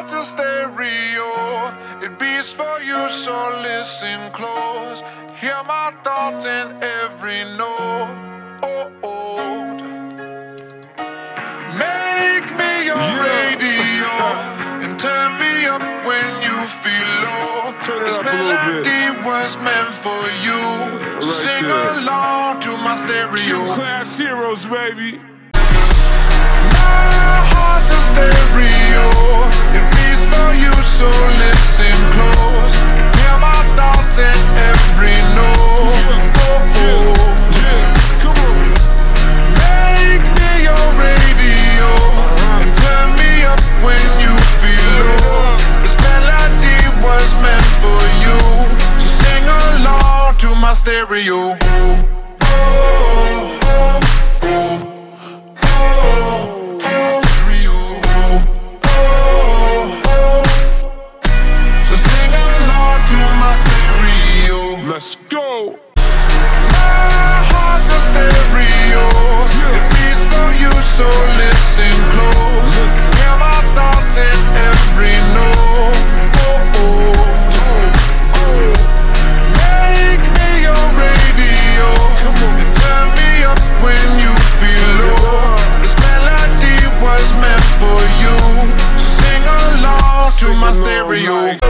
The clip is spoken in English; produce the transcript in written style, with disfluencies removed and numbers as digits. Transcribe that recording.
heart's a stereo. It beats for you, so listen close. Hear my thoughts in every note. Make me your radio and turn me up when you feel low. This melody was meant for you, so sing along to my stereo. Class heroes, baby. My heart's a stereo. It beats for you, so listen close. Hear my thoughts in every note. Come on. Make me your radio and turn me up when you feel low. This melody was meant for you, so sing along to my stereo. Let's go. My heart's a stereo. It beats for you, so listen close. Hear my thoughts in every note. Make me your radio and turn me up when you feel low. This melody was meant for you, so sing along to my stereo.